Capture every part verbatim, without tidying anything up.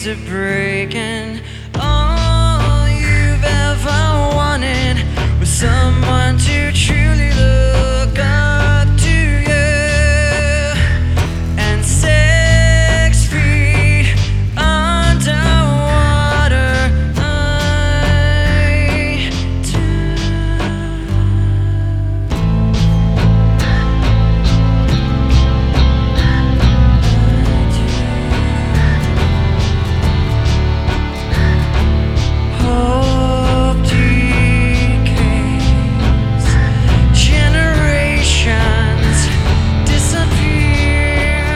levees are breaking. All you've ever wanted was someone to truly look up to you. And six feet underwater, I do. Hope decays, generations disappear,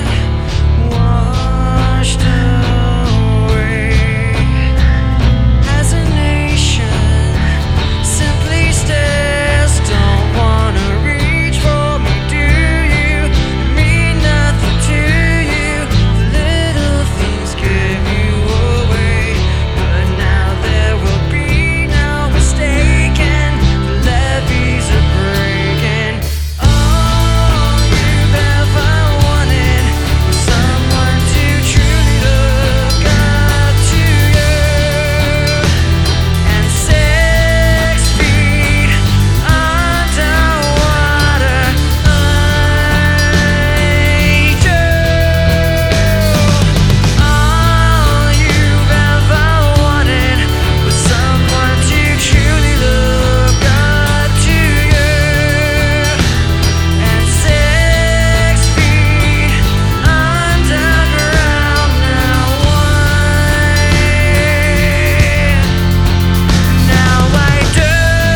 washed away. As a nation simply stares, don't wanna reach for me, do you? Mean nothing to you. The little things give you away, but now there will be no mistaking. The levees are breaking. All you've ever wanted was someone to truly look up to you. And six feet underwater, I do. All you've ever wanted was someone to truly look up to you. And six feet underground, now why? Now I do.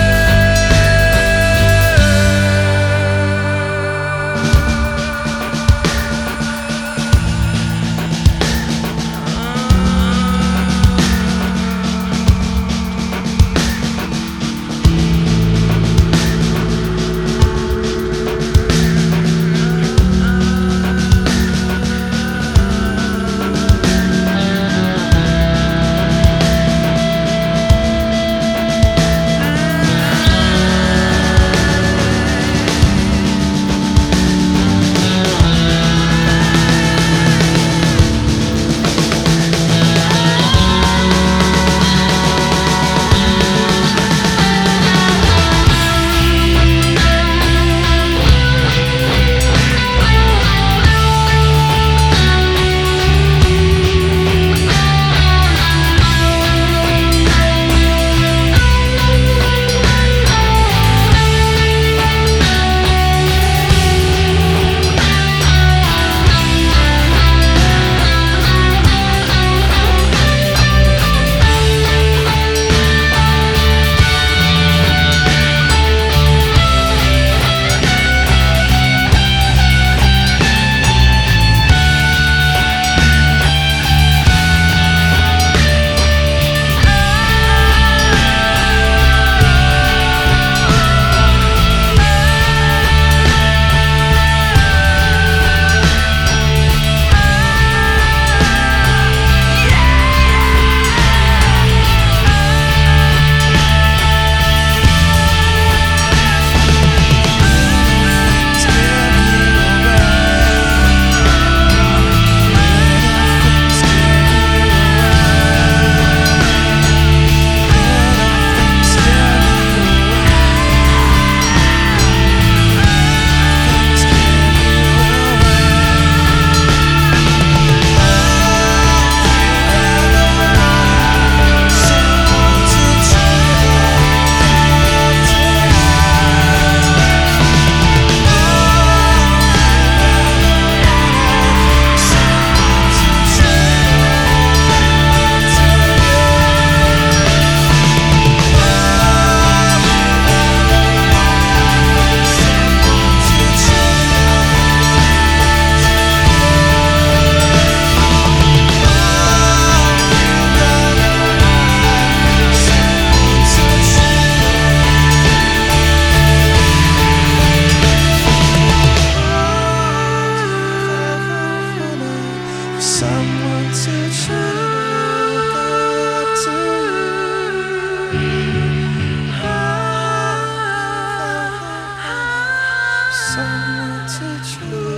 Someone to look up to. Someone to